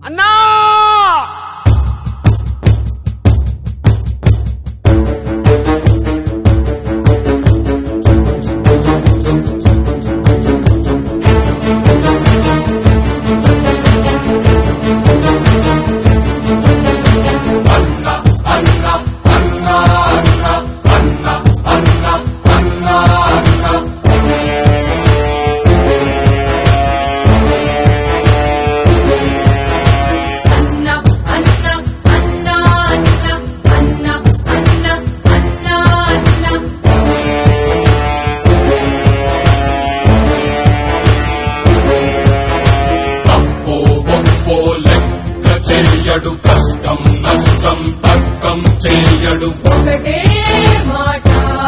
అన్నా చేయడు కష్టం నష్టం తర్కం చేయడు ఒకటే మాట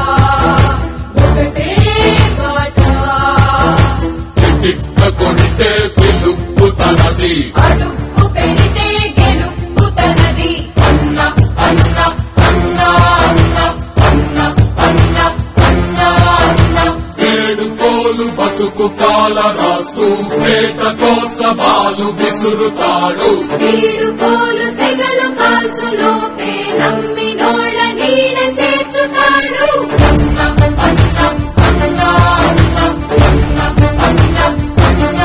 ఒకటే మాట చిటిక్క కొడితే పిలుపు తనది అడుక్కు పెడితే గెలుపు తనది అన్న అన్న అన్న అన్న అన్న అన్న అన్న అన్న ఏడుకోలు బతుకు కాల రాస్తూ పేట కోసవాలు విసురుతాడు వీడుకోలు సెగలు కాల్చులోపే నమ్మినోళ్ళ నీడ చేర్చుతాడు అన్న అన్న అన్న అన్న అన్న అన్న అన్న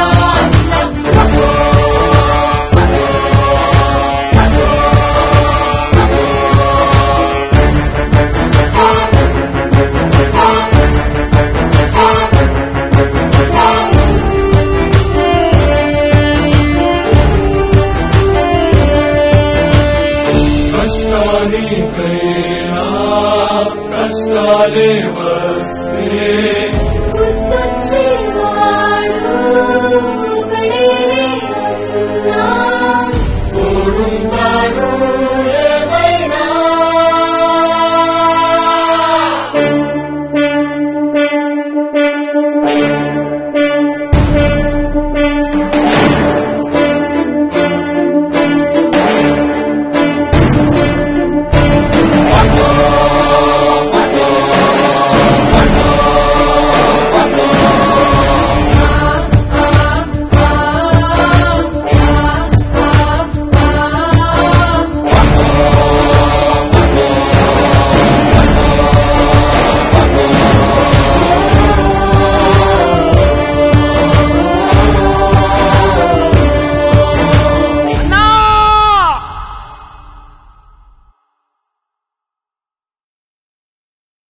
కష్టానికైనా కష్టాలే వస్తే గుర్తొచ్చేవాడు ఒకడే అన్నా